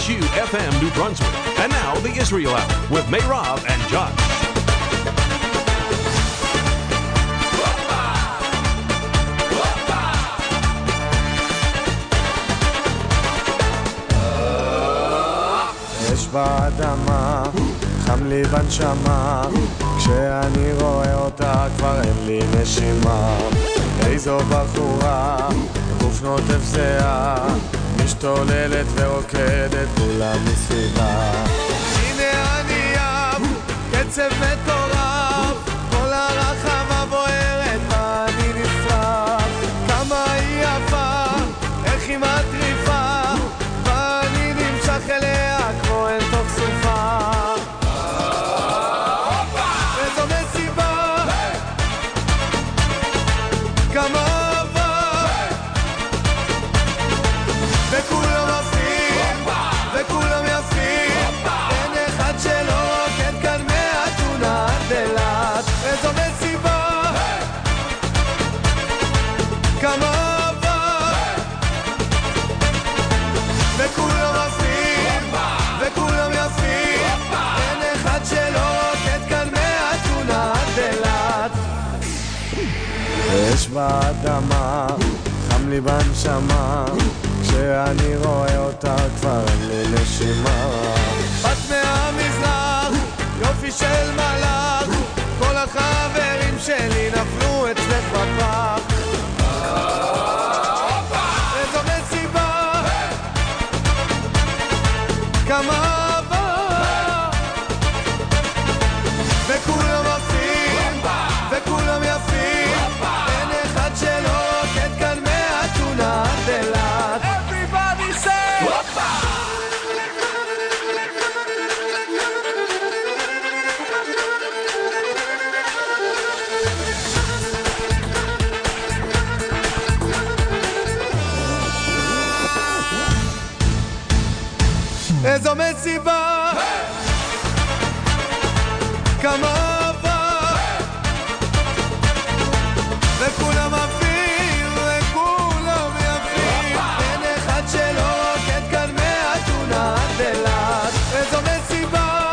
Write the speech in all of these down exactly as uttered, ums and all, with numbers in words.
W U F M New Brunswick. And now, the Israel Hour with Meirav and Josh. יש באדמה, חם לי בנשמה, כשאני רואה אותה כבר אין לי נשימה. איזו בחורה, גוף נוטף זהה, משתוללת ורוקדת כולה מסביבה. הנה אני אב, קצב מטורף, כל הרחבה בוערת ואני נשרף. כמה היא יפה, איך היא מטריפה, ואני נמשך אליה כמו אין תוך סופה. איזו מסיבה, כמה אהבה, וכולם עפים, וכולם יפים, אין אחד שלא רוקד כאן מאתונה עד אילת. איזו מסיבה, כמה אהבה, וכולם עפים, וכולם יפים, אין אחד שלא רוקד כאן מאתונה עד אילת. יש באדמה, חם לי בנשמה, כשאני רואה אותה כבר אין לי נשימה. בת מהמזרח, יופי של מלאך, כל החברים שלי נפלו אצלך בפח. איזו מסיבה, כמה אהבה, וכולם עפים, וכולם יפים, אין אחד שלא רוקד כאן מאתונה עד אילת. Everybody say איזו מסיבה, כמה אהבה, וכולם עפים, וכולם יפים, אין אחד שלא רוקד כאן מאתונה עד אילת. איזו מסיבה,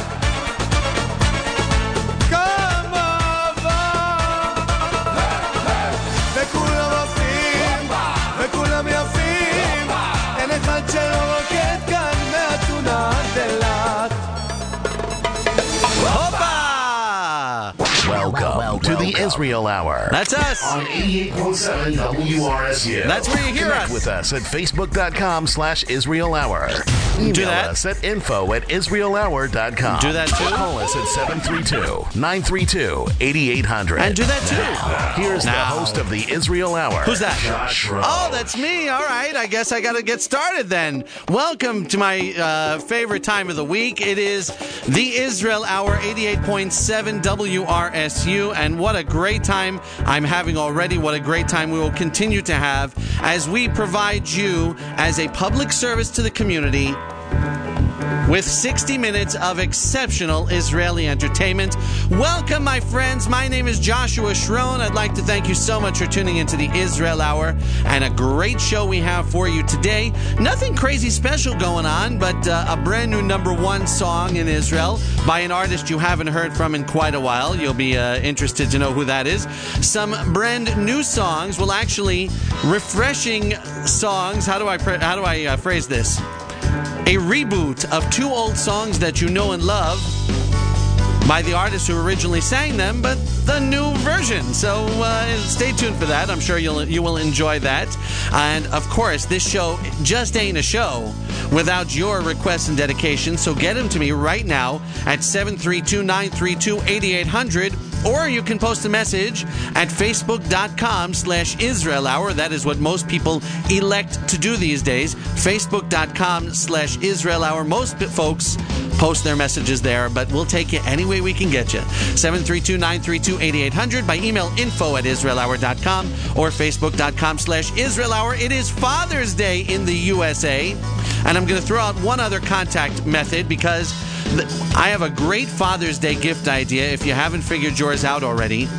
כמה אהבה, וכולם עפים, וכולם יפים, אין אחד שלא רוקד כאן מאתונה עד אילת. Welcome, Welcome to the Israel Hour. That's us. On eighty-eight point seven W R S U. That's where you hear Connect us. with us at facebook.com slash Israel Hour. Email Do that. us at info at israel hour dot com. Do that too. Call us at seven three two, nine three two, eight eight zero zero. And do that too. Now, here's Now. the host of the Israel Hour. Who's that? Josh Rowe. Oh, that's me. All right. I guess I got to get started then. Welcome to my uh, favorite time of the week. It is the Israel Hour, eighty-eight point seven W R S U. And what a great time I'm having already. What a great time we will continue to have as we provide you as a public service to the community with sixty minutes of exceptional Israeli entertainment. Welcome, my friends. My name is Joshua Schron. I'd like to thank you so much for tuning into the Israel Hour, and a great show we have for you today. Nothing crazy special going on, but uh, a brand new number one song in Israel by an artist you haven't heard from in quite a while. You'll be uh, interested to know who that is. Some brand new songs, well, actually, refreshing songs. How do I pre- how do I uh, phrase this? A reboot of two old songs that you know and love by the artist who originally sang them, but the new version. So uh, stay tuned for that. I'm sure you'll you will enjoy that. And of course, this show just ain't a show without your requests and dedications. So get them to me right now at seven three two, nine three two, eight eight zero zero. Or you can post a message at facebook.com slash Israel Hour. That is what most people elect to do these days. Facebook.com slash Israel Hour. Most folks post their messages there, but we'll take you any way we can get you. seven three two, nine three two, eight eight zero zero by email info at israel hour dot com or facebook.com slash Israel Hour. It is Father's Day in the U S A, and I'm going to throw out one other contact method because I have a great Father's Day gift idea if you haven't figured yours out already.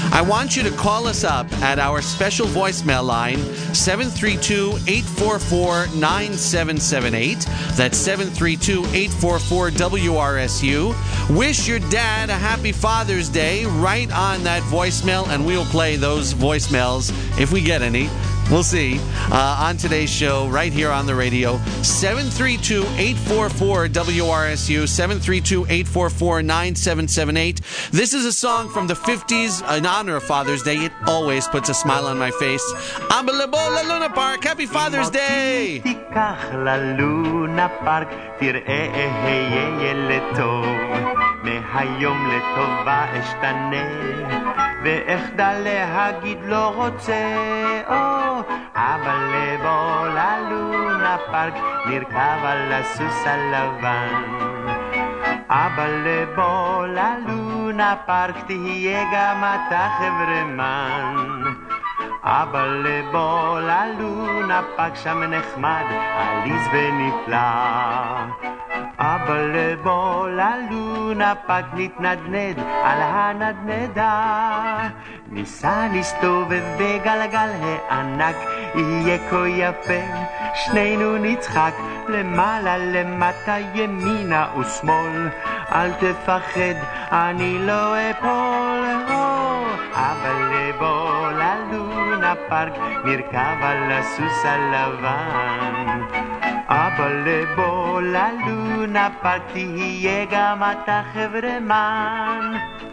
I want you to call us up at our special voicemail line, seven three two, eight four four, nine seven seven eight. That's seven three two, eight four four, W R S U. Wish your dad a happy Father's Day right on that voicemail, and we'll play those voicemails if we get any. We'll see. Uh, on today's show, right here on the radio, seven three two, eight four four, W R S U, seven three two, eight four four, nine seven seven eight. This is a song from the fifties in honor of Father's Day. It always puts a smile on my face. Abba lebo la Luna Park. Happy Father's Day! תיקח ללונה פארק, תראה אהיה ילד טוב, מהיום לטובה אשתנה, ואחדל להגיד לא רוצה, או, אבל לבוא ללונה פארק, נרכב על הסוס הלבן. אבל לבוא ללונה פארק, תהיה גם אתה חברמן. אבל לבוא ללונה פארק, שם נחמד, עליז ונפלא. אבל לבוא ללונה פארק, נתנדנד על הנדנדה. ניסה נסתובב בגלגל הענק, יהיה כה יפה, שנינו נצחק, למעלה למטה ימינה ושמאל. אל תפחד, אני לא אפול. אבל לבוא ללונה פארק, נרכב על הסוס הלבן. אבל לבוא ללונה פארק, תהיה גם אתה חברמן.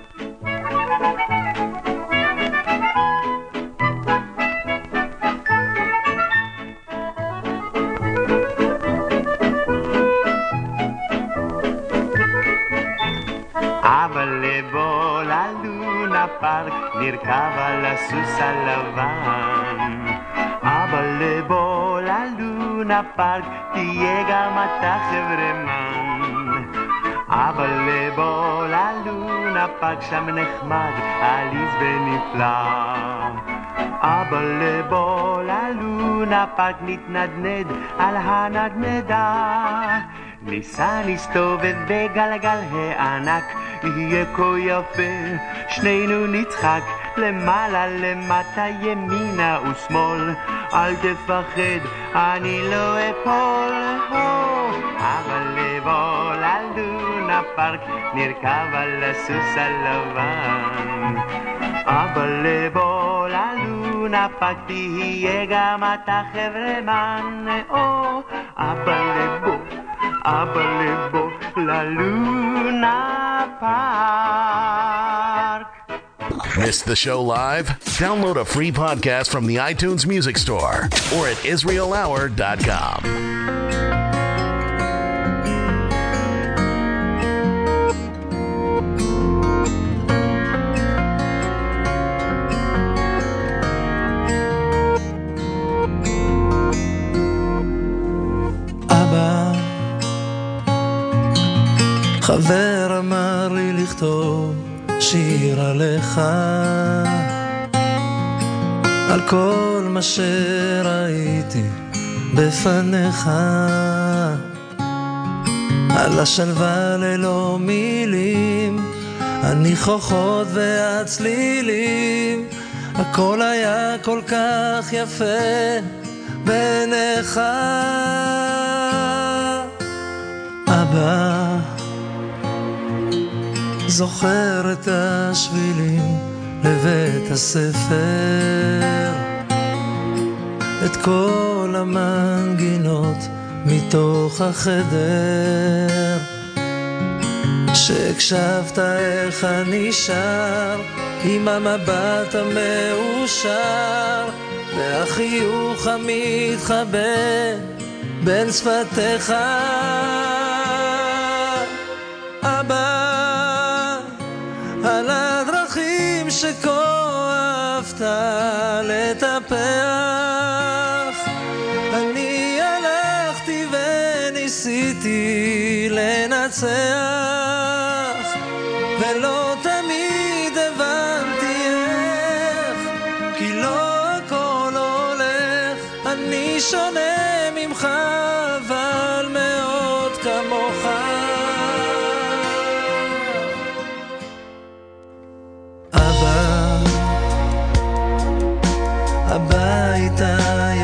אבל לבוא ללונה פארק, נרכב על הסוס הלבן. אבל לבוא ללונה פארק, תהיה גם אתה חברמן. אבל לבוא ללונה פארק, שם נחמד, עליז ונפלא. אבל לבוא ללונה פארק, נתנדנד על הנדנדה. ניסה נסתובב בגלגל הענק, יהיה כה יפה, שנינו נצחק, למעלה למטה ימינה ושמאל. אל תפחד, אני לא אפול. אבל לבוא ללונה פארק, נרכב על הסוס הלבן. אבל לבוא ללונה פארק, תהיה גם אתה חברמן. אבל לבוא אבל לבוא ללונה פארק. Missed the show live? Download a free podcast from the iTunes Music Store or at israel hour dot com. חבר אמר לי לכתוב שיר עליך, על כל מה שראיתי בפניך, על השלווה ללא מילים, הניחוחות והצלילים, הכל היה כל כך יפה בעיניך. אבא, זוכר את השבילים לבית הספר, את כל המנגינות מתוך החדר, שהקשבת איך אני שר עם המבט המאושר והחיוך המתחבא בין שפתיך. אבא, על הדרכים שכואבת לטפח, אני הלכתי וניסיתי לנצח, ולא תמיד הבנתי איך, כי לא הכל הולך, אני שונה ממך אבל מאוד כמוך. אבא,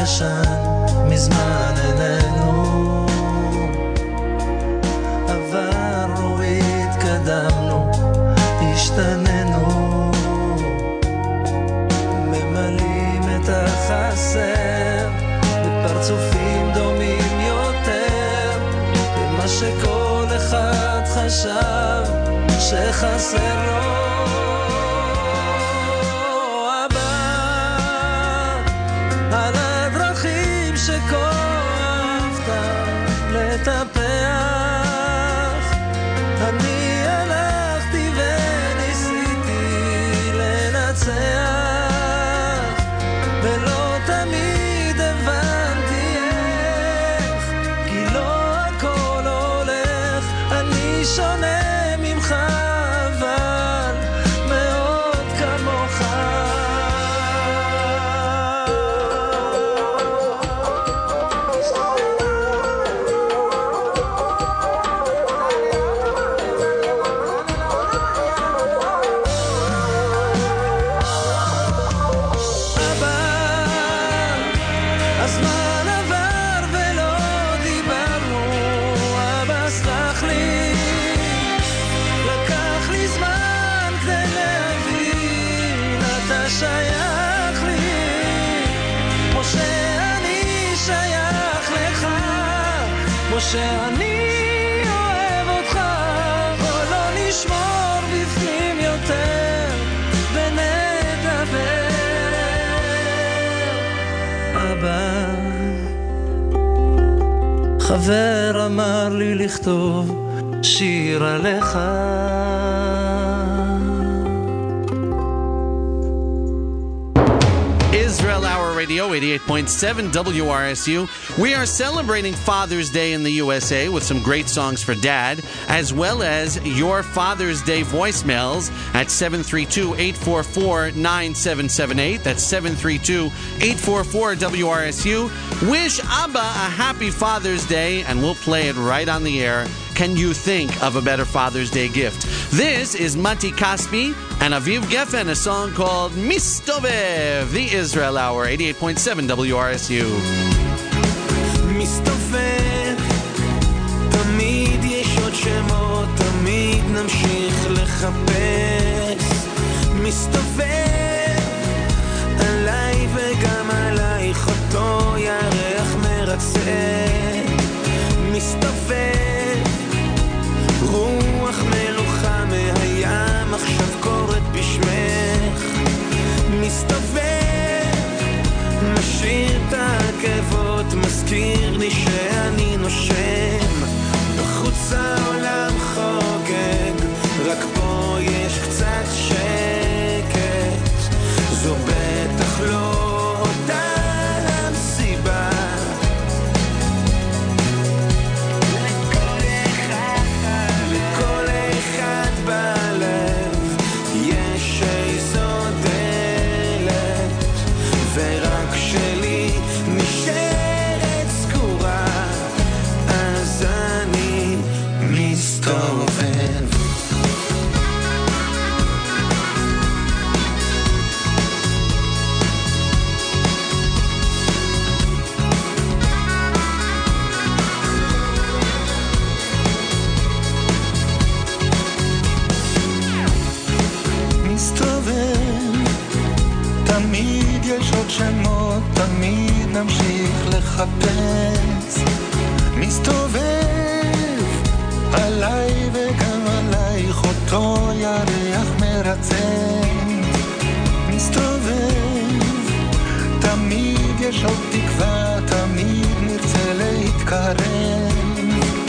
ישן מזמן איננו, עברנו והתקדמנו, השתננו, ממלאים את החסר בפרצופים דומים יותר במה שכל אחד חשב שחסר לו. על הדרכים שכה אהבת לטפח, אני הלכתי וניסיתי לנצח, ולא תמיד הבנתי איך, כי לא הכל הולך, אני שונה ממך אבל מאוד כמוך. שאני אוהב אותך, בוא לא נשמור בפנים יותר ונדבר. אבא, חבר אמר לי לכתוב שיר עליך. Israel Hour Radio, eighty-eight point seven W R S U. We are celebrating Father's Day in the U S A with some great songs for Dad, as well as your Father's Day voicemails at seven three two, eight four four, nine seven seven eight. That's seven three two, eight four four, W R S U. Wish Abba a happy Father's Day, and we'll play it right on the air. Can you think of a better Father's Day gift? This is Mati Kaspi and Aviv Geffen, a song called Mistovev, the Israel Hour, eighty-eight point seven W R S U. מסתובב, תמיד יש עוד שמות, תמיד נמשיך לחפש. מסתובב, עליי וגם עלייך אותו ירח מרצה. מסתובב, רוח מלוכה מהים עכשיו קוראת בשמך. מסתובב, משאיר את העקבות, מזכיר לי שאני נושם. בחוץ העולם חוגג, רק פה יש קצת שקט. זו בטח לא אותה המסיבה. לכל אחד בלב יש איזו דלת, ורק שלי נשארת סגורה, אז אני מסתובב. תמיד יש עוד שמות, תמיד נמשיך לחפש. מסתובב, עליי וגם עלייך אותו ירח מרצן. מסתובב, תמיד יש עוד תקווה, תמיד נרצה להתקרב.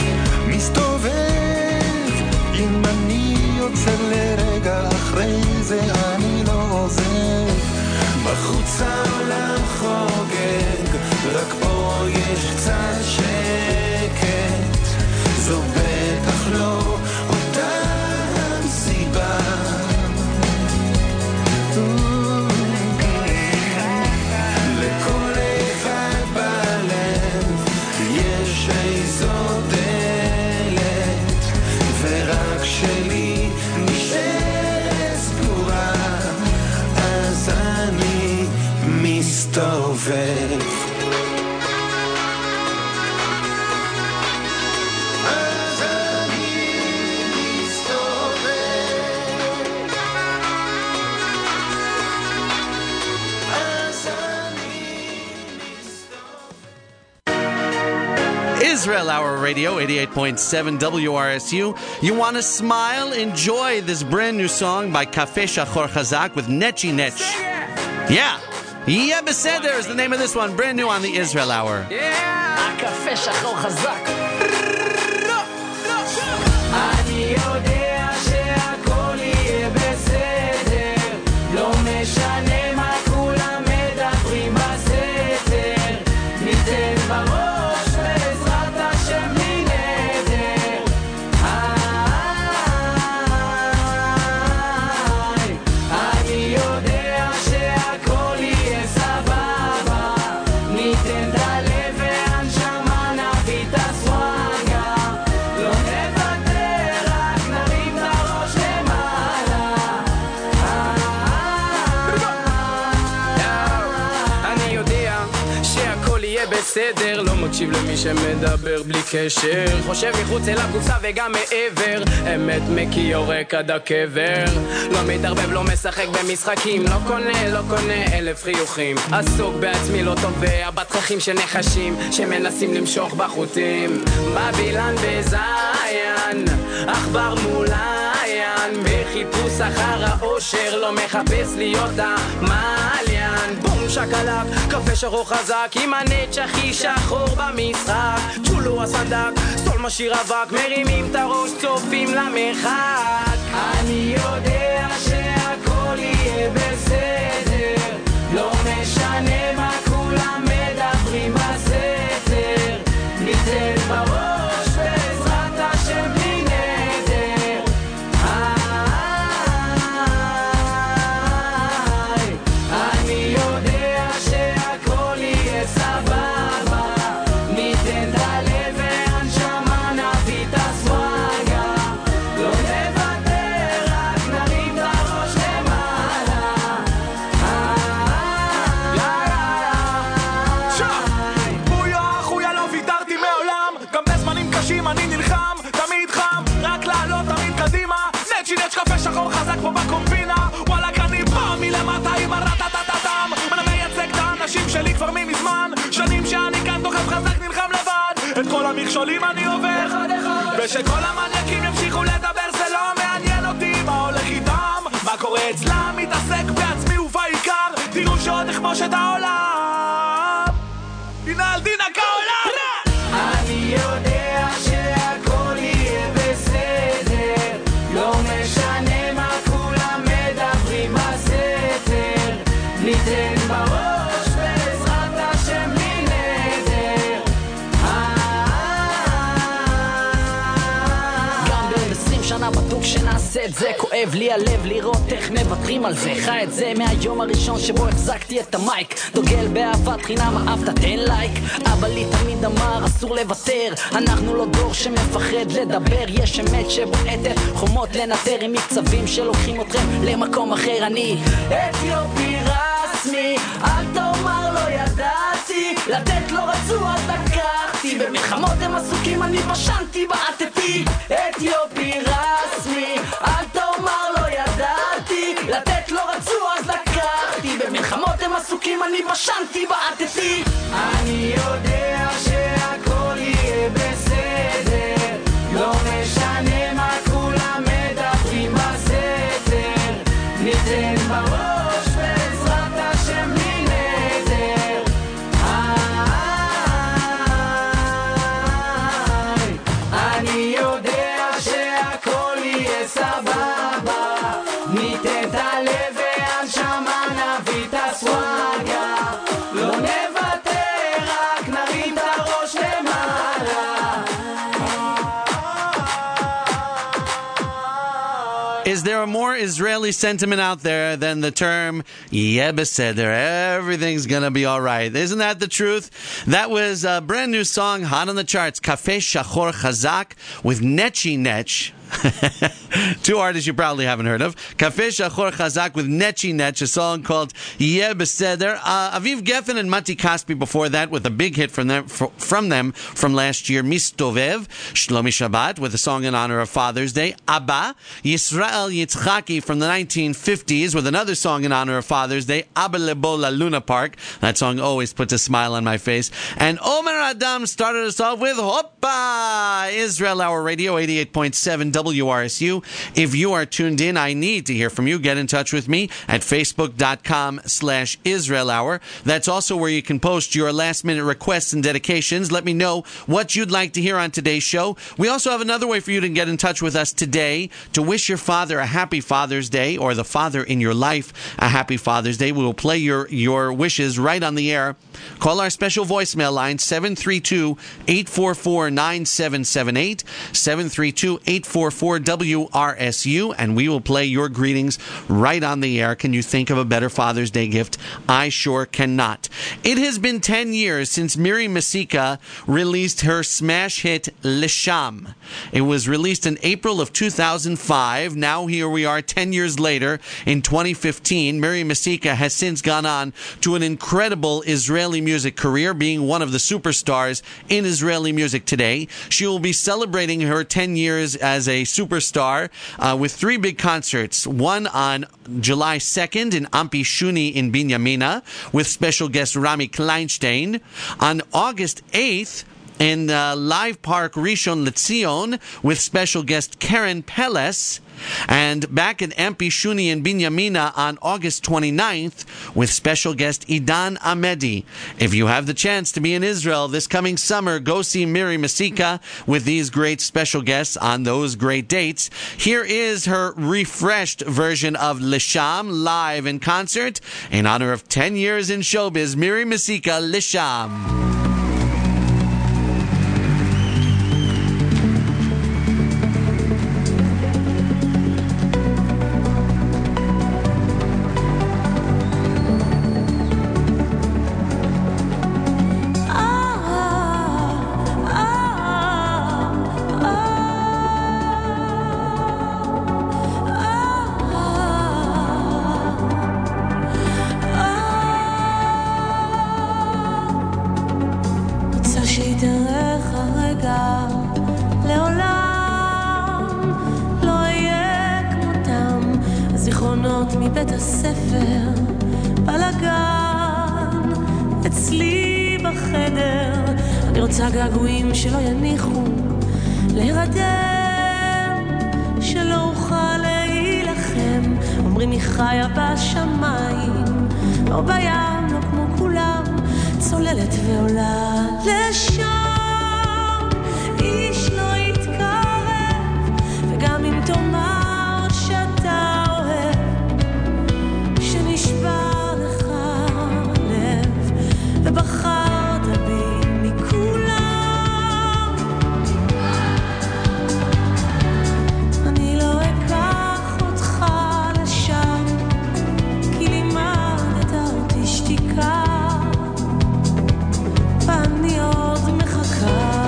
מסתובב, אם אני יוצא לרגע אחרי זה אני לא עוזב. בחוץ העולם חוגג, רק פה יש קצת שקט. זו בטח לא אותה המסיבה. לכל אחד בלב יש איזו דלת, ורק שלי נשארת Israel Hour Radio, eighty-eight point seven W R S U. You want to smile? Enjoy this brand new song by Cafe Shachor Chazak with Nechi Nech. Yeah. Yeah, Beseder is the name of this one. Brand new on the Israel Hour. Yeah. Cafe Shachor Chazak. אני יודע שהכל יהיה בסדר, לא משנה מה כולם מדברים בסתר, ניתן בראש בעזרת השם בלי נדר. אני יודע שהכל יהיה סבבה, ניתן את הלב והנשמה, נביא את הסוואגה, לא נוותר, רק נרים את הראש למעלה. אני יודע שהכל יהיה בסדר, לא מקשיב למי שמדבר בלי קשר, חושב מחוץ אל הקופסה וגם מעבר, אמת מקי יורק עד הקבר, לא מתערבב, לא משחק במשחקים, לא קונה, לא קונה אלף חיוכים, עסוק בעצמי, לא תובע בתככים של נחשים שמנסים למשוך בחוטים, בבילן בזיין, עכבר מול עין, בחיפוש אחר האושר, לא מחפש להיות המעליין. בום שקלק, קפה שחור חזק, עם הנץ' הכי שחור במשחק, צ'ולו הסדק, סול משאיר אבק, מרימים את הראש, צופים למרחק. אני יודע שהכל יהיה בסדר, לא משנה מה כולם מדברים בסתר, ניתן בראש בעזרת השם בלי נדר. אני יודע שהכל יהיה סבבה, ניתן את הלב והנשמה, נביא את הסוואגה, לא נוותר, רק נרים את הראש למעלה. בויה אחויה, לא ויתרתי מעולם, גם בזמנים קשים אני נלחם, תמיד חם, רק לעלות תמיד קדימה, נצ'י נצ' קפה שחור חזק פה בקומבינה, וואלה אני בא מלמטה עם הרטטטטם, אני מייצג את האנשים שלי כבר ממזמן, שנים שאני כאן דוחף חזק נלחם לבד, את כל המכשולים אני עובר, ושכל המניאקים ימשיכו לדבר, זה לא מעניין אותי מה הולך איתם, מה קורה אצלם, מתעסק בעצמי ובעיקר, תראו שעוד נכבוש את העולם, הנה על דינה כעולם. אני יודע שהכל יהיה בסדר, לא משנה מה כולם מדברים בסתר, ניתן בראש בעזרת השם בלי נדר. גם בעוד עשרים שנה בטוח שנעשה את זה, כואב לי הלב לראות איך מוותרים על זה, חי את זה מהיום הראשון שבו החזקתי את המייק, דוגל באהבת חינם, אהבת תן לייק, אבא לי תמיד אמר אסור לוותר, אנחנו לא דור שמפחד לדבר, יש אמת שבועטת חומות לנטר, עם מקצבים שלוקחים אתכם למקום אחר. אני אתיופי רסמי, אל תאמר לא ידעתי, לתת לא רצו אז לקחתי, במלחמות הם עסוקים אני פשנתי בעטתי. אתיופי רסמי, אל תאמר לא ידעתי, לתת לא רצו אז לקחתי, במלחמות הם עסוקים אני פשנתי בעטתי. אני יודע שהכל יהיה בסדר, לא משנה מה כולם מדברים בסתר, ניתן בראש בעזרת השם בלי נדר. אני יודע שהכל יהיה סבבה, ניתן את הלב והנשמה, נביא את הסוואגה, לא נוותר, רק נרים את הראש למעלה. Is there a more Israeli sentiment out there than the term "Yeh beseder"? Everything's gonna be all right. Isn't that the truth? That was a brand new song, hot on the charts, Cafe Shachor Chazak with Nechi Nech. Two artists you probably haven't heard of. Cafe Shachor Chazak with Nechi Nech, a song called Yeh Beseder. Uh, Aviv Geffen and Mati Kaspi before that with a big hit from them, from them from last year, Mistovev. Shlomi Shabbat with a song in honor of Father's Day. Abba. Yisrael Yitzchaki from the nineteen fifties with another song in honor of Father's Day, Abba Lebo La Luna Park. That song always puts a smile on my face. And Omer Adam started us off with Hoppa! Israel Hour Radio, eighty-eight point seven W R S U. If you are tuned in, I need to hear from you. Get in touch with me at facebook.com slash Israel Hour. That's also where you can post your last minute requests and dedications. Let me know what you'd like to hear on today's show. We also have another way for you to get in touch with us today to wish your father a happy Father's Day, or the father in your life a happy Father's Day. We will play your, your wishes right on the air. Call our special voicemail line, seven three two, eight four four, nine seven seven eight, seven three two, eight four four, W R S U, and we will play your greetings right on the air. Can you think of a better Father's Day gift? I sure cannot. It has been ten years since Miri Mesika released her smash hit, Lisham. It was released in April of two thousand five. Now here we are ten years later in twenty fifteen. Miri Mesika has since gone on to an incredible Israeli music career, being one of the superstars in Israeli music today. She will be celebrating her ten years as a superstar uh, with three big concerts. One on July second in Ampi Shuni in Binyamina with special guest Rami Kleinstein. On August eighth, in uh, Live Park Rishon LeZion with special guest Karen Peles. And back at Ampi Shuni in Binyamina on August twenty-ninth with special guest Idan Amedi. If you have the chance to be in Israel this coming summer, go see Miri Mesika with these great special guests on those great dates. Here is her refreshed version of Lisham live in concert in honor of ten years in showbiz. Miri Mesika, Lisham. מבית הספר, בלגן, אצלי בחדר, אני רוצה געגועים שלא יניחו להירדם, שלא אוכל להילחם, אומרים היא חיה בשמיים, לא בים, לא כמו כולם, צוללת ועולה לשם, איש לא יתקרב, וגם אם תאמר שאתה נשבר לך לב ובחרת בי מכולם, אני לא אקח אותך לשם, כי לימדת אותי שתיקה ואני עוד מחכה.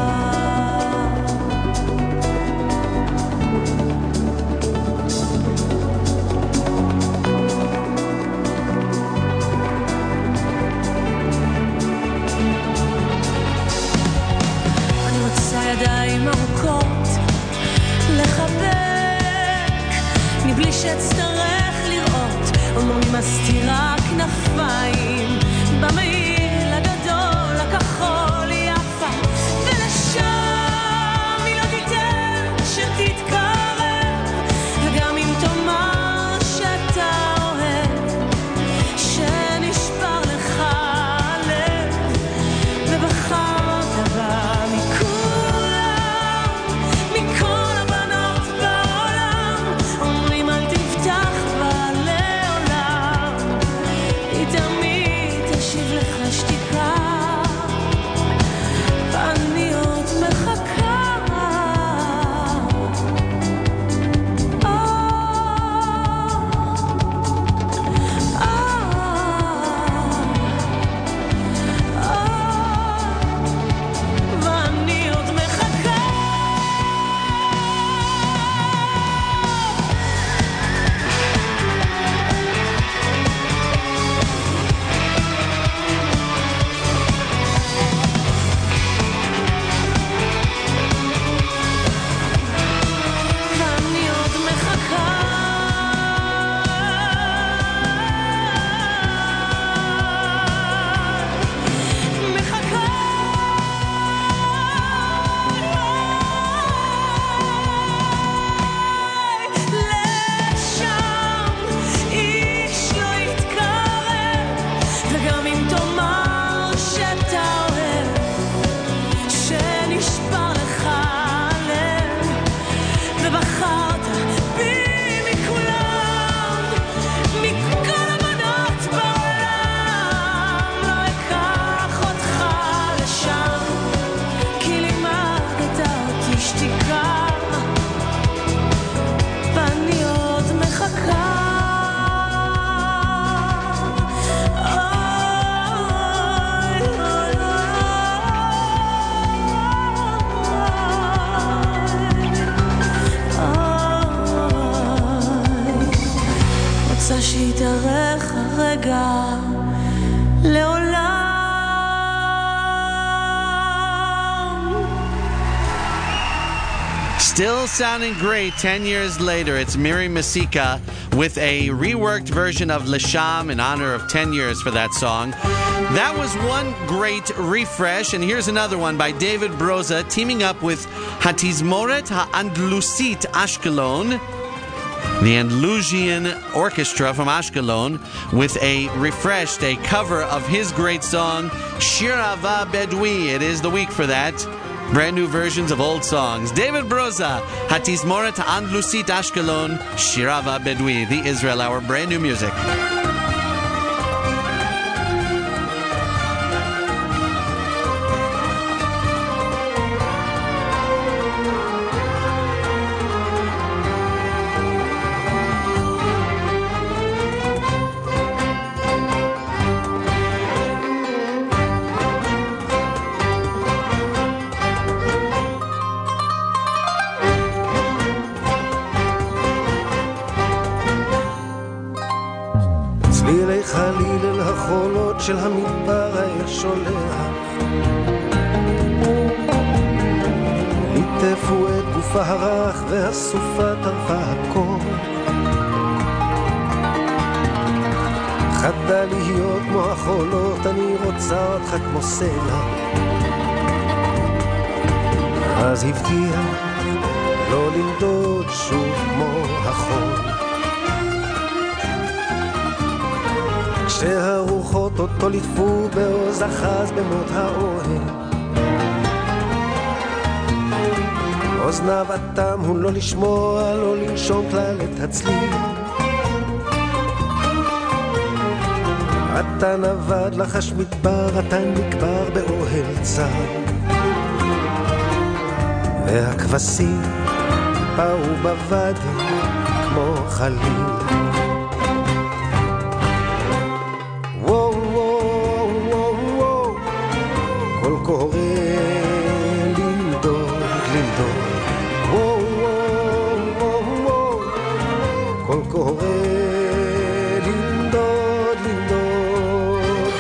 ידיים ארוכות לחבק מבלי שאצטרך לראות, אומרים מסתירה כנפיים במעיל הגדול הכחול יפה, ולשם היא לא תיתן שתתקרב, וגם אם תאמר שאתה אוהב, שנשבר לך הלב ובחרת בה תשיב לך רוצה שיתארך הרגע לעולם. Still sounding great ten years later. It's Miri Masika with a reworked version of Lesham in honor of ten years for that song. That was one great refresh, and here's another one by David Broza teaming up with Hatizmoret HaAndalusit Ashkelon, the Andalusian Orchestra from Ashkelon, with a refreshed, a cover of his great song, Shir Ava Bedwi. It is the week for that. Brand new versions of old songs. David Broza, Hatizmoret HaAndalusit Ashkelon, Shir Ava Bedwi, the Israel Hour, brand new music. של המדבר השולח ליטפו את גופה הרך והסופה טרפה הכל חדה להיות כמו החולות אני רוצה אותך כמו סלע אז הבטיח לא לנדוד שוב כמו החול כשהרוחות אותו ליטפו בעוז אחז במות האוהל אוזניו אטם הוא לא לשמוע לא לנשום כלל את הצליל אתה נבד לחש מדבר אתה נקבר באוהל צר והכבשים באו בוואדי כמו חליל קורא לנדוד, לנדוד וואו, וואו, וואו, וואו קול קורא לנדוד, לנדוד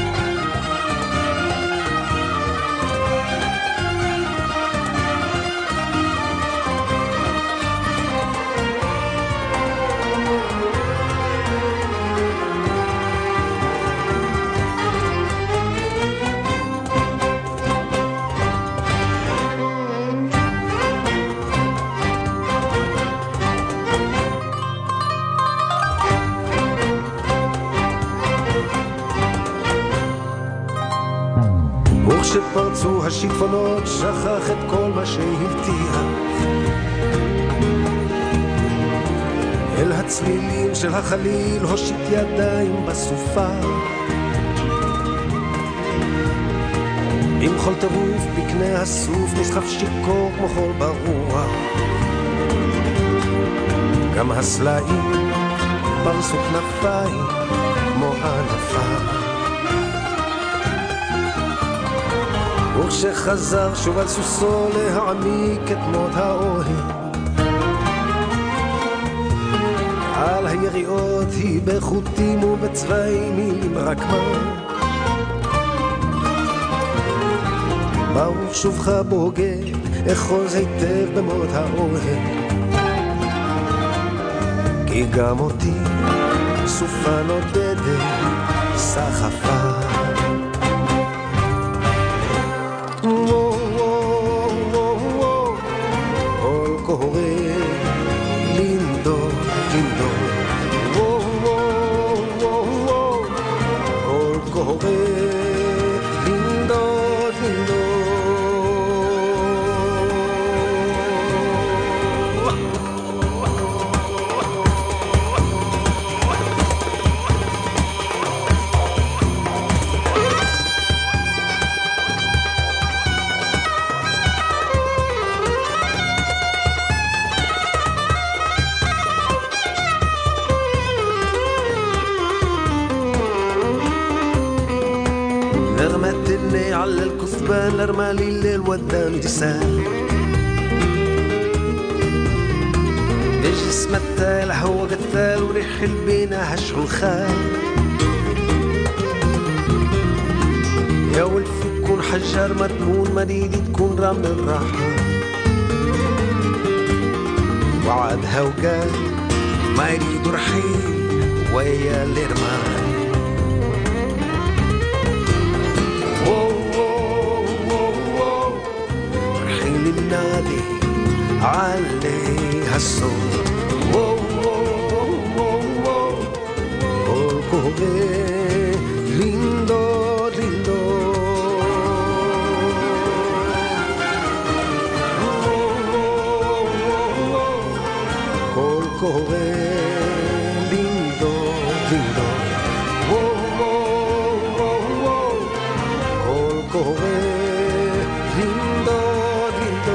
שפרצו השיטפונות שכח את כל מה שהבטיח אל הצלילים של החליל הושיט ידיים בסופה עם חול טרוף בקנה הסוף נסחף שיקור כמו חול ברוח גם הסלעים פרסו כנפיים כמו ענפה וכשחזר שוב על סוסו להעמיק את מות האוהל על היריעות היא בחוטים ובצבעים היא ברקמה ברוך שובך בוגד אחוז היטב במות האוהל כי גם אותי סופה נודדת סחפה رمتني على الكثبان ارمالي الليل وداني تسال بجسم التالح وقت ونختال ونحل بينا هالشغل يا ولفي تكون حجار ما تكون مديدي تكون رمل الراحة وعدها وقال ما يريد رحيل ويا الإرمان رحيل النادي عليها الصوت Corre lindo, lindo Col corre lindo, lindo Col corre lindo, lindo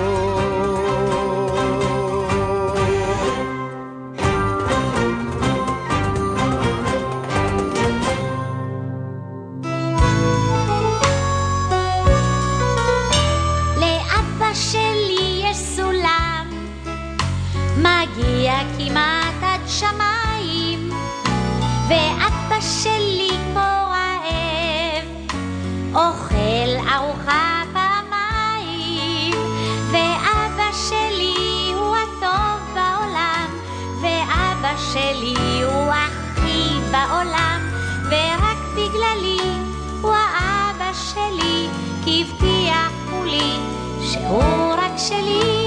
מגיע כמעט עד שמיים ואבא שלי כמו רעב אוכל ארוחה פעמיים ואבא שלי הוא הטוב בעולם ואבא שלי הוא הכי בעולם ורק בגללי הוא האבא שלי כי הבטיחו לי שהוא רק שלי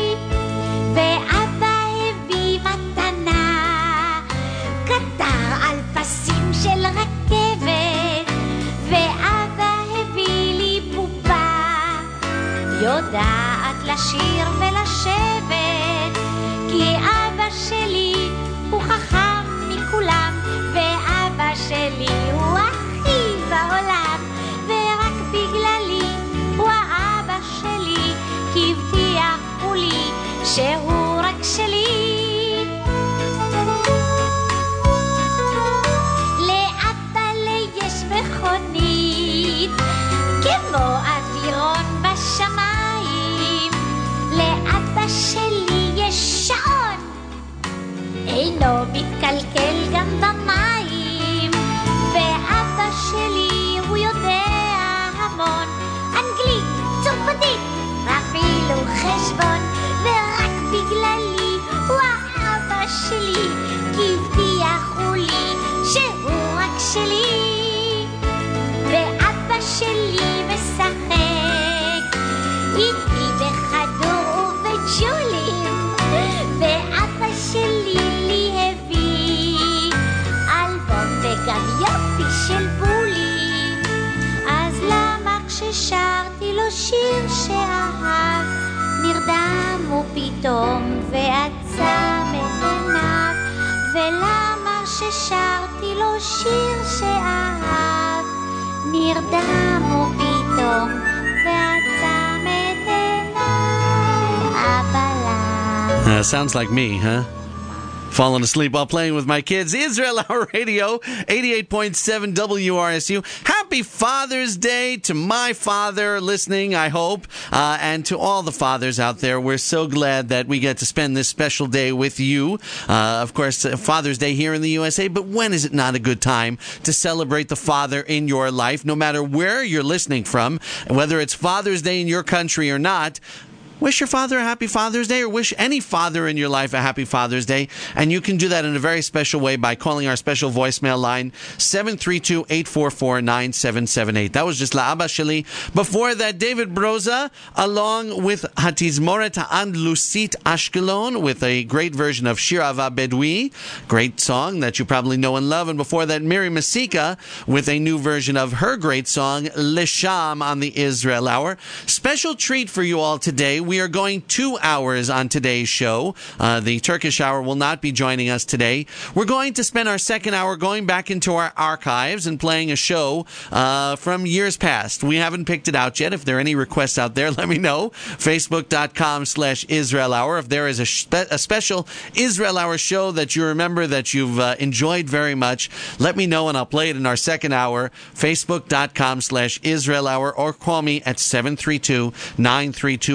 ואבא הביא מתנה קטר על פסים של רכבת ואבא הביא לי בובה יודעת לשיר ולשבת כי אבא שלי הוא חכם מכולם ואבא שלי הוא הכי בעולם ורק בגללי הוא האבא שלי כי הבטיחו לי שהוא רק שלי לאבא לי יש מכונית כמו אווירון בשמיים לאבא שלי יש שעון אינו מתקלקל גם במים ואבא שלי הוא יודע המון אנגלית, צרפתית אפילו חשבון ורק בגללי הוא האבא שלי כי הבטיחו לי שהוא רק שלי ואבא שלי משחק איתי בכדור ובג'ולים ואבא שלי לי הביא אלבום וגם יופי של בולים אז למה כששרתי לו שיר שאהב נרדם ופתאום ועצם את עיניו ולמה ששרתי לו שיר שאהב נרדם ופתאום ועצם את עיניו אבא Uh, sounds like me, huh? Falling asleep while playing with my kids. Israel Hour Radio, eighty-eight point seven W R S U. Happy Father's Day to my father listening, I hope, uh, and to all the fathers out there. We're so glad that we get to spend this special day with you. Uh, of course, Father's Day here in the U S A, but when is it not a good time to celebrate the father in your life, no matter where you're listening from, whether it's Father's Day in your country or not? Wish your father a happy Father's Day, or wish any father in your life a happy Father's Day. And you can do that in a very special way by calling our special voicemail line, seven three two, eight four four, nine seven seven eight. That was just La Abba Sheli. Before that, David Broza, along with Hatizmoret Ha'andalusit Ashkelon, with a great version of Shir Ava Bedwi, great song that you probably know and love. And before that, Miri Masika, with a new version of her great song, Lesham, on the Israel Hour. Special treat for you all today. We are going two hours on today's show. Uh, the Turkish hour will not be joining us today. We're going to spend our second hour going back into our archives and playing a show uh, from years past. We haven't picked it out yet. If there are any requests out there, let me know. Facebook.com slash Israel Hour. If there is a, spe- a special Israel Hour show that you remember that you've uh, enjoyed very much, let me know and I'll play it in our second hour. Facebook.com slash Israel Hour, or call me at seven three two, nine three two, eight eight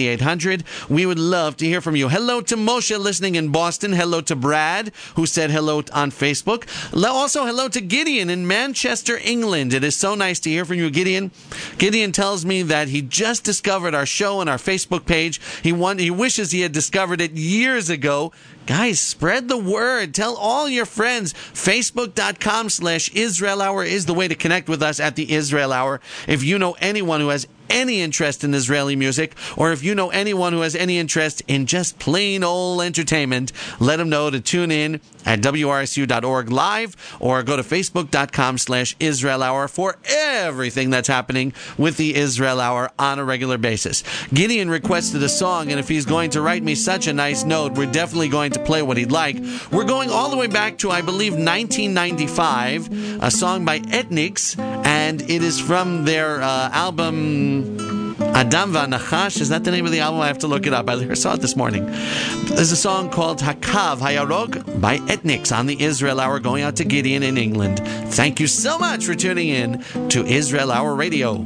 eight hundred. We would love to hear from you. Hello to Moshe listening in Boston. Hello to Brad, who said hello on Facebook. Also, hello to Gideon in Manchester, England. It is so nice to hear from you, Gideon. Gideon tells me that he just discovered our show on our Facebook page. He won- he wishes he had discovered it years ago. Guys, spread the word. Tell all your friends. Facebook.com slash Israel Hour is the way to connect with us at the Israel Hour. If you know anyone who has any interest in Israeli music, or if you know anyone who has any interest in just plain old entertainment, let them know to tune in at W R S U dot org live, or go to Facebook.com slash Israel Hour for everything that's happening with the Israel Hour on a regular basis. Gideon requested a song, and if he's going to write me such a nice note, we're definitely going to play what he'd like. We're going all the way back to, I believe, nineteen ninety-five, a song by Ethnix, and it is from their uh, album Adam V'Anachash. Is that the name of the album? I have to look it up. I saw it this morning. There's a song called Hakav Hayarok by Ethnix on the Israel Hour, going out to Gideon in England. Thank you so much for tuning in to Israel Hour Radio.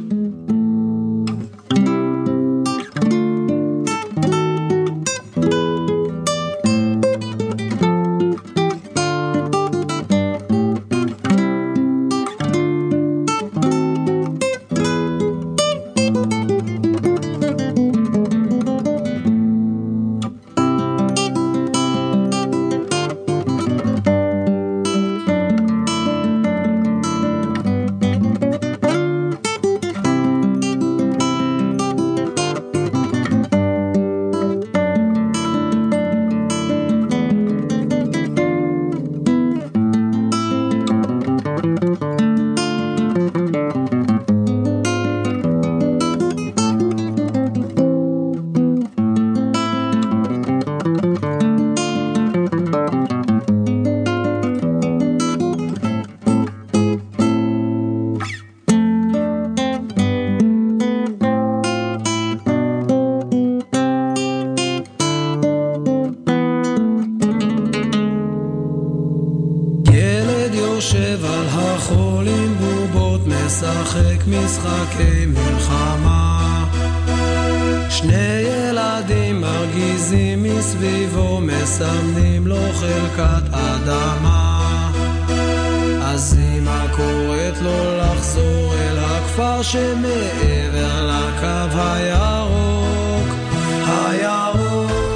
משחקי מלחמה, שני ילדים מרגיזים מסביבו, מסמנים לו חלקת אדמה. אז אמא קוראת לו לחזור אל הכפר שמעבר לקו הירוק, הירוק.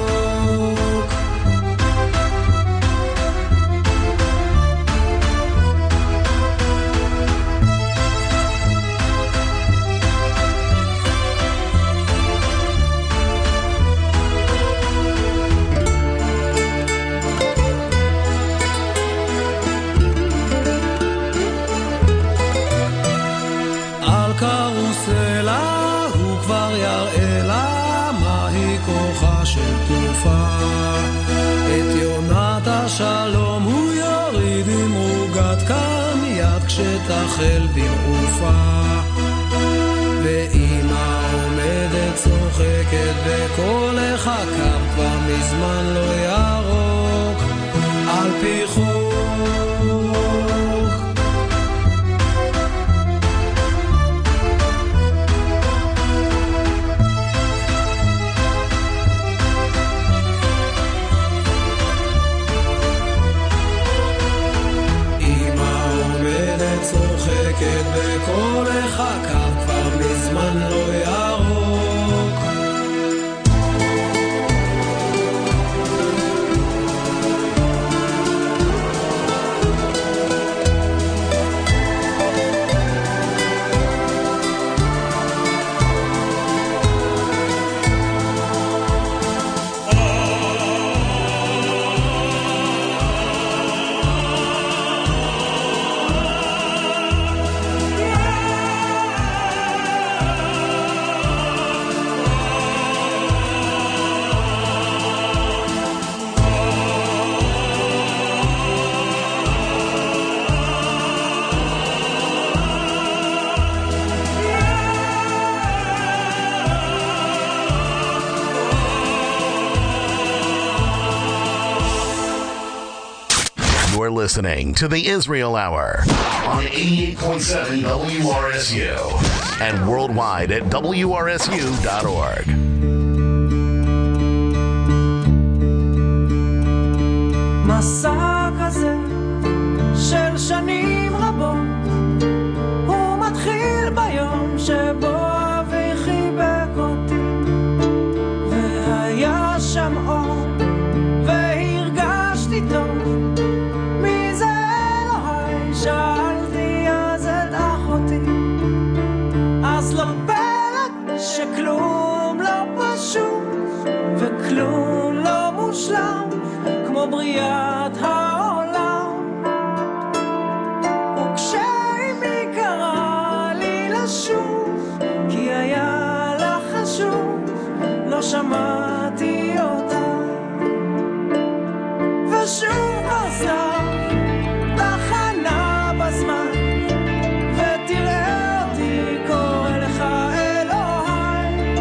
קרוסלה הוא כבר יראה לה מהי כוחה של תנופה. את יונת השלום הוא יוריד עם רוגת כאן מיד כשתחל במעופה. ואמא עומדת צוחקת בכל החכם כבר מזמן לא ירוק על פי חוק. צוחקת בכל החכם כבר מזמן לא ירוק. Listening to the Israel Hour on eighty-eight point seven W R S U and worldwide at W R S U dot org. מסע כזה של שנים רבות, הוא מתחיל ביום שבו אבי חיבק אותי, והיה שם אור והרגשתי טוב. מי זה אלוהי? שאלתי אז את אחותי. אז לא פלא שכלום לא פשוט וכלום לא מושלם כמו בריאת העולם. וכשאימי קרא לי לשוב כי היה לה חשוב, לא שמעתי אותה, ושוב עזב תחנה בזמן, ותראה אותי קורא לך אלוהי.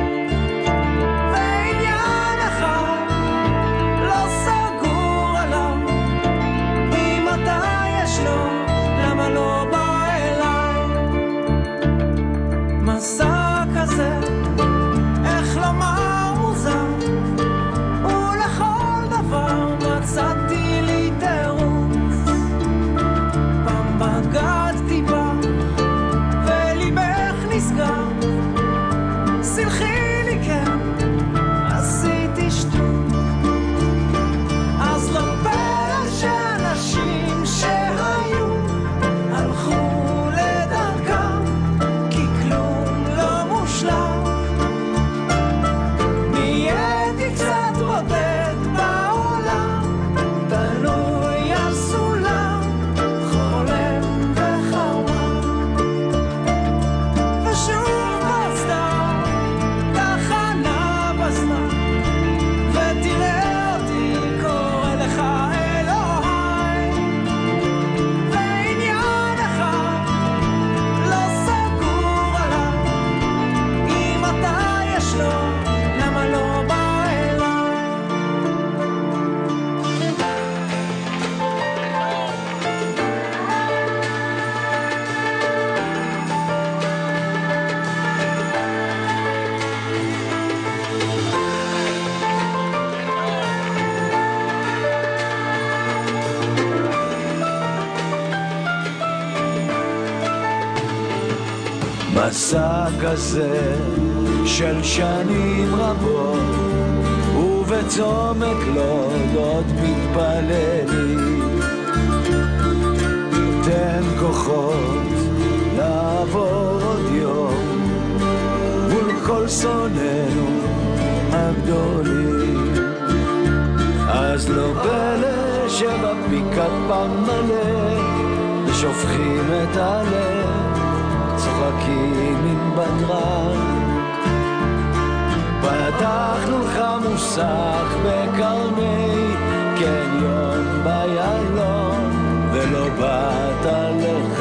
ועניין אחד לא סגור עליו, אם אתה יש לו למה לא בא אליי. מסע כזה, איך לומר מוזר, ולכל דבר מצאתי לי תירוץ. פעם בגדתי בה וליבך נסגר, סלחי לי כן, עשיתי שטות. אז לא פלא שאנשים שהיו הלכו לדרכם, כי כלום לא מושלם. נהייתי קצת בודד בעולם, תלוי על סולם, חולם וחרמן. ושוב רצתה תחנה בזמן, ותראה אותי קורא לך אלוהי. ועניין אחד לא סגור עליו, אם אתה יש לו למה לא בא אליי. מסע כזה של שנים רבות, ובצומת לוד עוד מתפללים, תן כוחות לעבור עוד יום מול כל שונאינו הגדולים. אז לא פלא שבפיקת פעם מלא ושופכים את הלב, צוחקים עם בדרן. פתחנו לך מוסך בקרני קניון ביילון, ולא באת לך.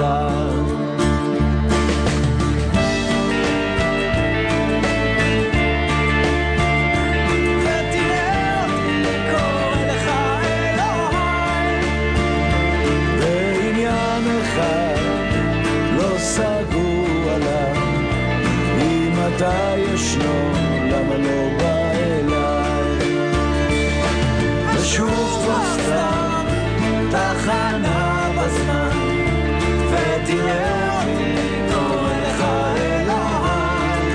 ותראה אותי קורא לך אלוהי. בעניין אחד לא סגור עליו, אם אתה ישנו למה לא בא אליי. ושוב תפסת תחנה בזמן, ותראה אותי קורא לך אלוהי.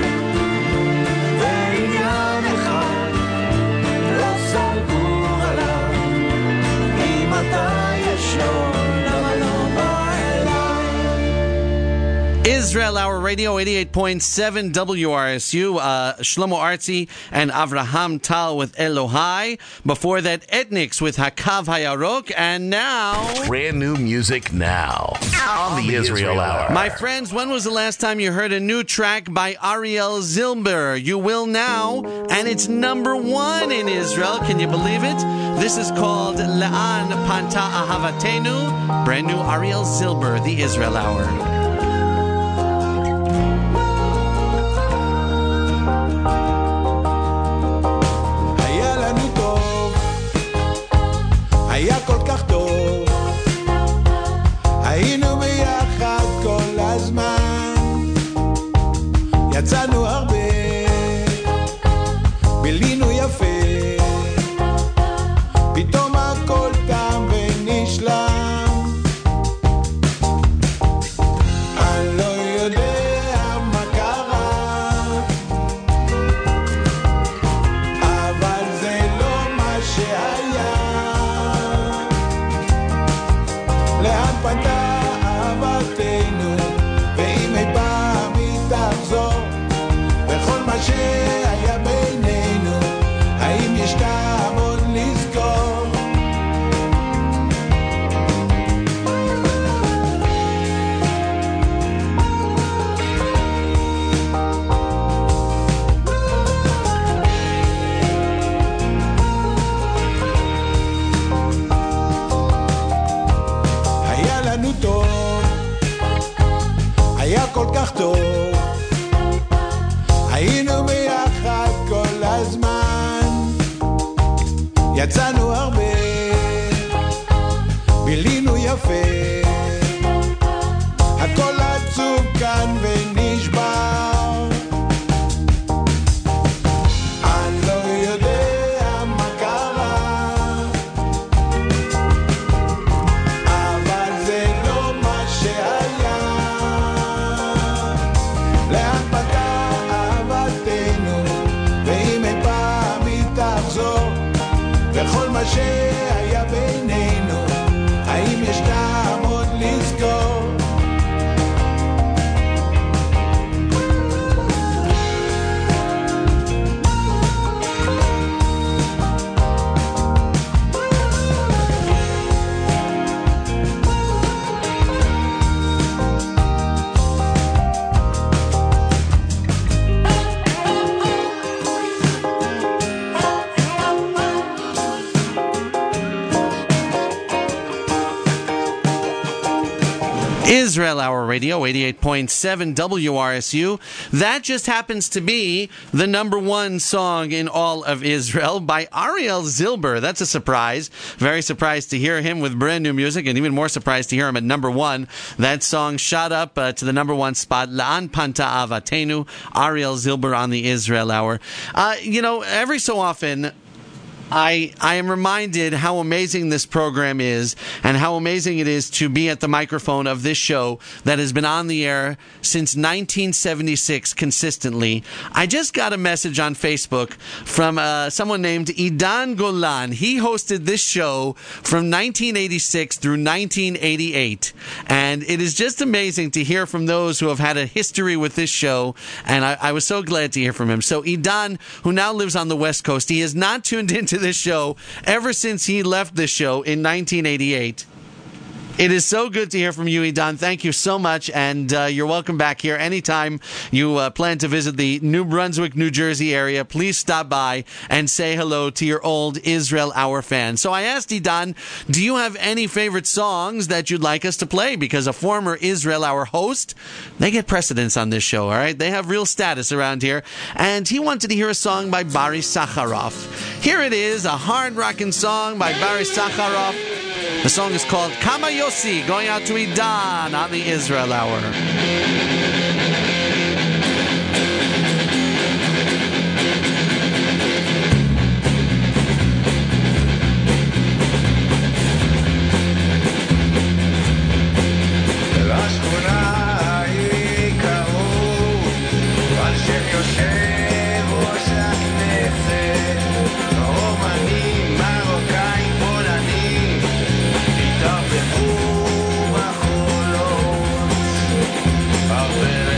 ועניין אחד לא סגור עליו, אם אתה ישנו למה לא בא אליי. Israel Hour Radio, eighty-eight point seven W R S U. Uh, Shlomo Artzi and Avraham Tal with Elohai. Before that, Etniks with Hakav Hayarok. And now... Brand new music now on the Israel Hour. My friends, when was the last time you heard a new track by Ariel Zilber? You will now, and it's number one in Israel. Can you believe it? This is called La'an Panta Ahavatenu. Brand new Ariel Zilber, the Israel Hour. היה כל כך טוב, היינו ביחד כל הזמן, יצאנו הרבה, בילינו יפה, פתאום הכל תם לאן פנתה אהבתנו, ואם אי פעם היא תחזור, בכל מה שהיה בינינו, האם יש טעם עוד לזכור? היה לנו טוב, היה כל כך טוב, היינו ביחד כל הזמן, יצאנו הרבה, בילינו יפה, הכל עצוב כאן ונשבר, אני לא יודע מה קרה, אבל זה לא מה שהיה, לאן פתה אהבתנו, ואם אי פעם היא תחזור, וכל מה שהיה בינינו, האם יש טעם עוד לזכור? Israel Hour Radio, eighty-eight point seven W R S U. That just happens to be the number one song in all of Israel by Ariel Zilber. That's a surprise. Very surprised to hear him with brand new music, and even more surprised to hear him at number one. That song shot up uh, to the number one spot. La'an Panta Avatenu, Ariel Zilber on the Israel Hour. Uh, you know, every so often, I, I am reminded how amazing this program is and how amazing it is to be at the microphone of this show that has been on the air since nineteen seventy-six consistently. I just got a message on Facebook from uh, someone named Idan Golan. He hosted this show from nineteen eighty-six through nineteen eighty-eight. And it is just amazing to hear from those who have had a history with this show. And I, I was so glad to hear from him. So Idan, who now lives on the West Coast, he has not tuned into this show ever since he left this show in nineteen eighty-eight. It is so good to hear from you, Idan. Thank you so much, and uh, you're welcome back here anytime you uh, plan to visit the New Brunswick, New Jersey area. Please stop by and say hello to your old Israel Hour fans. So I asked Idan, do you have any favorite songs that you'd like us to play? Because a former Israel Hour host, they get precedence on this show, all right? They have real status around here. And he wanted to hear a song by Barry Sakharov. Here it is, a hard rockin' song by Barry Sakharov. The song is called Kama Yossi, going out to Idan on the Israel Hour. I'll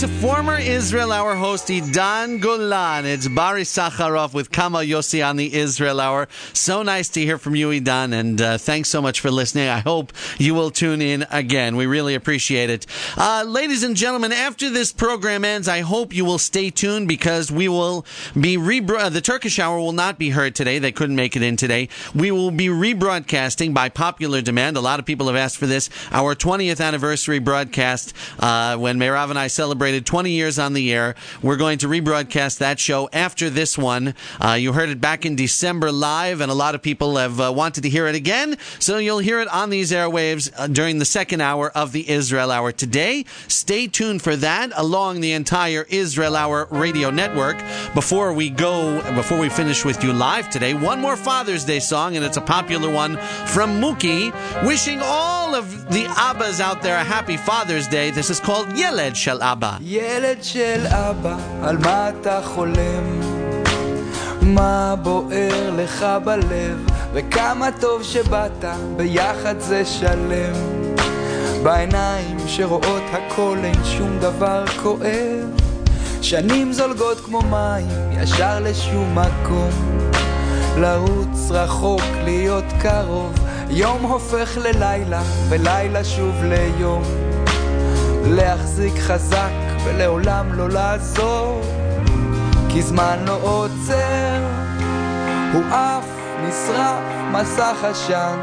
to former Israel Hour host Idan Golan. It's Bari Sakharov with Kamal Yossi on the Israel Hour. So nice to hear from you, Idan, and uh, thanks so much for listening. I hope you will tune in again. We really appreciate it. Uh, ladies and gentlemen, after this program ends, I hope you will stay tuned because we will be rebro- the Turkish Hour will not be heard today. They couldn't make it in today. We will be rebroadcasting by popular demand. A lot of people have asked for this. Our twentieth anniversary broadcast, uh, when Meirav and I celebrated twenty years on the air. We're going to rebroadcast that show after this one. Uh, you heard it back in December live, and a lot of people have uh, wanted to hear it again, so you'll hear it on these airwaves uh, during the second hour of the Israel Hour today. Stay tuned for that along the entire Israel Hour radio network. Before we go, before we finish with you live today, one more Father's Day song, and it's a popular one from Mookie, wishing all of the Abbas out there a happy Father's Day. This is called Yeled Shel Abba. ילד של אבא, על מה אתה חולם? מה בוער לך בלב? וכמה טוב שבאת, ביחד זה שלם. בעיניים שרואות הכל אין שום דבר כואב. שנים זולגות כמו מים, ישר לשום מקום. לרוץ רחוק, להיות קרוב. יום הופך ללילה, ולילה שוב ליום. להחזיק חזק ולעולם לא לעזור, כי זמן לא עוצר, הוא אף נשרף מסך עשן.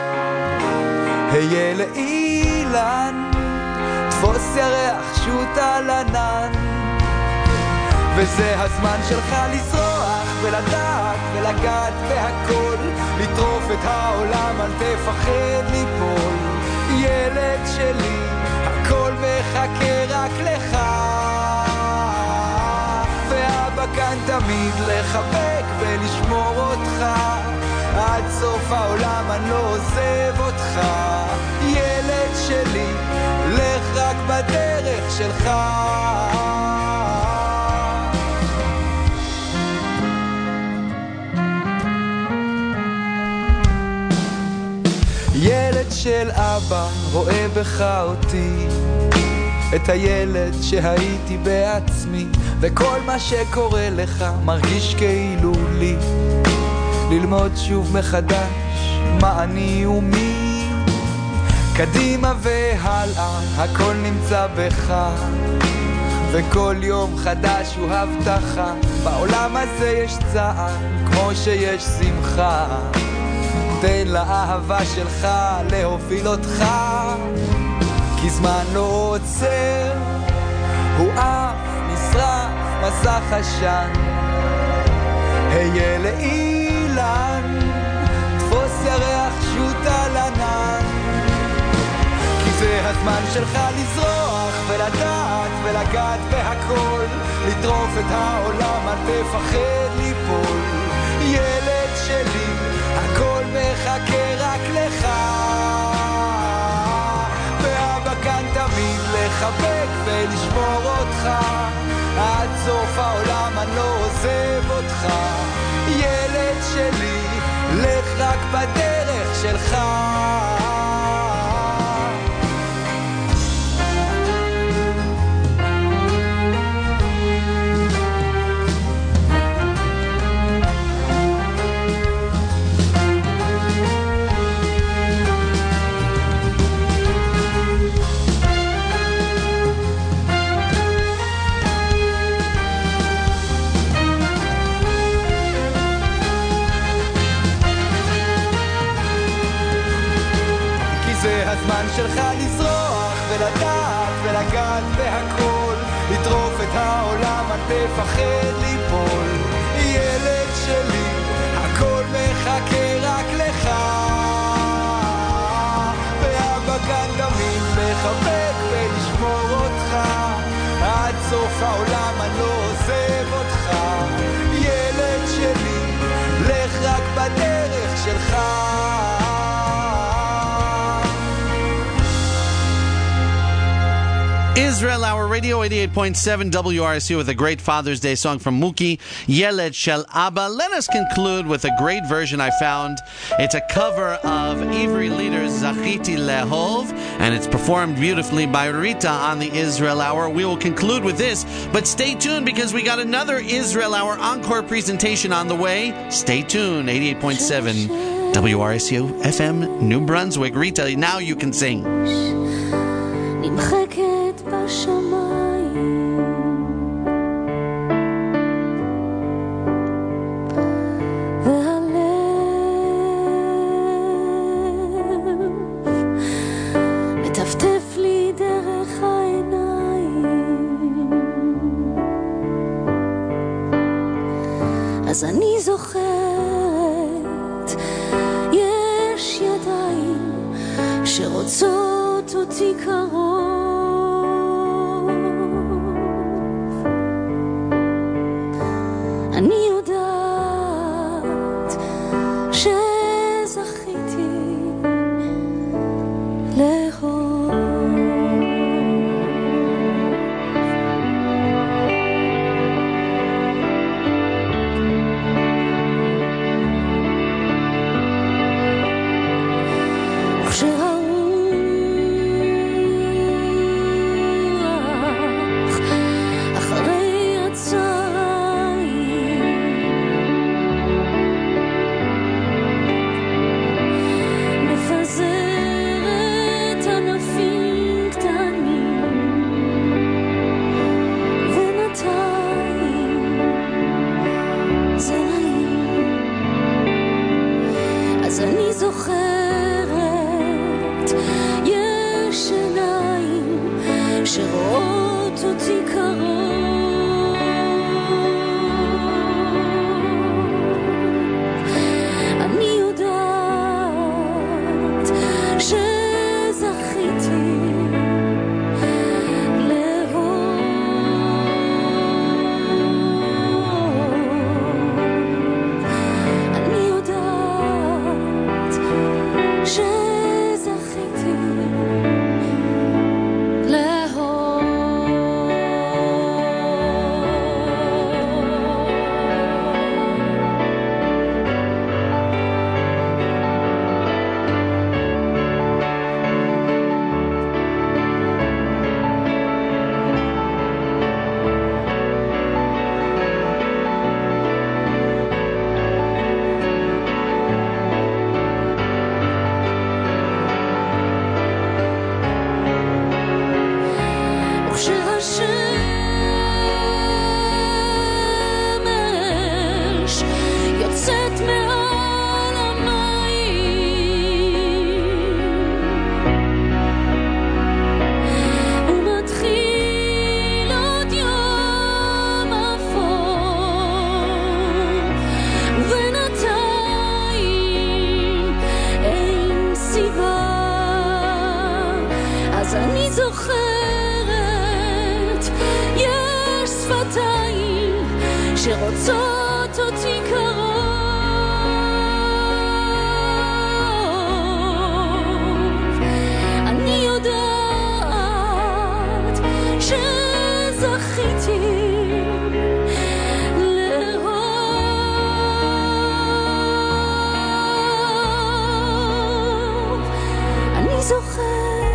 היה לאילן, תפוס ירח שוט על ענן, וזה הזמן שלך לזרוח ולדעת ולגעת בהכל, לטרוף את העולם, אל תפחד ליפול. ילד שלי, הכל מחכה רק לך, ואבא כאן תמיד לחבק ולשמור אותך, עד סוף העולם אני לא עוזב אותך. ילד שלי, לך רק בדרך שלך. ילד של אבא רואה בך אותי, את הילד שהייתי בעצמי, וכל מה שקורה לך מרגיש כאילו לי. ללמוד שוב מחדש מה אני ומי, קדימה והלאה הכל נמצא בך, וכל יום חדש הוא הבטחה. בעולם הזה יש צער כמו שיש שמחה, תן לאהבה שלך להוביל אותך, כי זמן לא עוצר, הוא אף נשרף מסך עשן. היה לאילן, תפוס ירח שוט על ענן, כי זה הזמן שלך לזרוח ולדעת ולגעת בהכל, לטרוף את העולם, אל תפחד ליפול. ילד שלי, הכל מחכה רק לך, ואבא כאן תמיד לחבק ולשמור אותך, עד סוף העולם אני לא עוזב אותך. ילד שלי, לך רק בדרך שלך. הזמן שלך לזרוח ולדעת ולגעת בהכל, לטרוף את העולם, אל תפחד ליפול. ילד שלי, הכל מחכה רק לך, ואבא כאן תמיד לחבק ולשמור אותך, עד סוף העולם אני לא עוזב אותך. ילד שלי, לך רק בדרך שלך. Israel Hour Radio, eighty-eight point seven W R S U with a great Father's Day song from Mookie, Yeled Shel Abba. Let us conclude with a great version I found. It's a cover of Ivri Lider's Zachiti Lehov, and it's performed beautifully by Rita on the Israel Hour. We will conclude with this, but stay tuned because we got another Israel Hour encore presentation on the way. Stay tuned. eighty-eight point seven W R S U F M New Brunswick. Rita, now you can sing. נמחקת בשמיים והלב מטפטף לי דרך העיניים, אז אני זוכרת יש ידיים שרוצות אותי קרוב, אני יודעת שזכיתי לאהוב. שרוצות אותי קרוב, אני יודעת שזכיתי לאהוב. אני זוכרת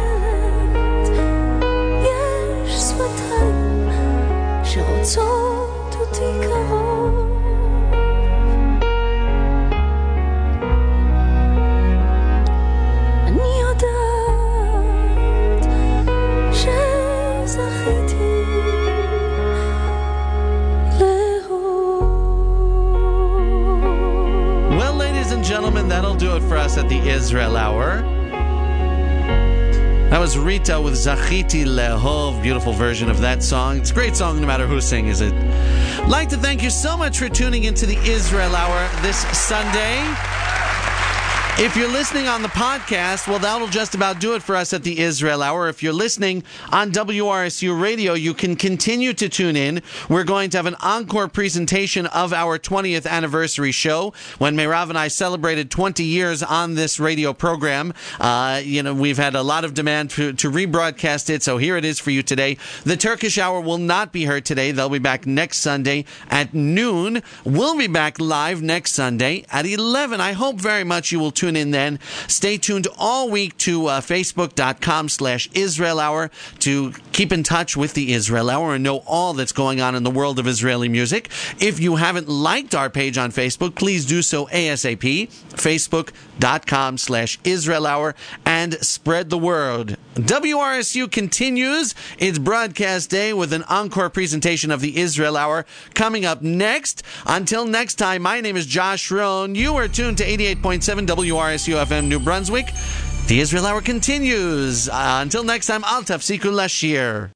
יש שפתיים שרוצות אותי קרוב, אני יודעת שזכיתי לאהוב. Well, ladies and gentlemen, that'll do it for us at the Israel Hour. That was Rita with Zachiti Lehov, beautiful version of that song. It's a great song no matter who sings it. I'd like to thank you so much for tuning into the Israel Hour this Sunday. If you're listening on the podcast, well, that'll just about do it for us at the Israel Hour. If you're listening on W R S U Radio, you can continue to tune in. We're going to have an encore presentation of our twentieth anniversary show when Meirav and I celebrated twenty years on this radio program. Uh, you know, we've had a lot of demand to, to rebroadcast it, so here it is for you today. The Turkish Hour will not be heard today. They'll be back next Sunday at noon. We'll be back live next Sunday at eleven. I hope very much you will tune tune in then. Stay tuned all week to uh, facebook.com slash Israel Hour to keep in touch with the Israel Hour and know all that's going on in the world of Israeli music. If you haven't liked our page on Facebook, please do so ASAP. Facebook.com slash Israel Hour and spread the word. W R S U continues its broadcast day with an encore presentation of the Israel Hour coming up next. Until next time, my name is Josh Rohn. You are tuned to eighty-eight point seven W R S U F M New Brunswick. The Israel Hour continues. Uh, until next time, Al Tafsiku Lashir.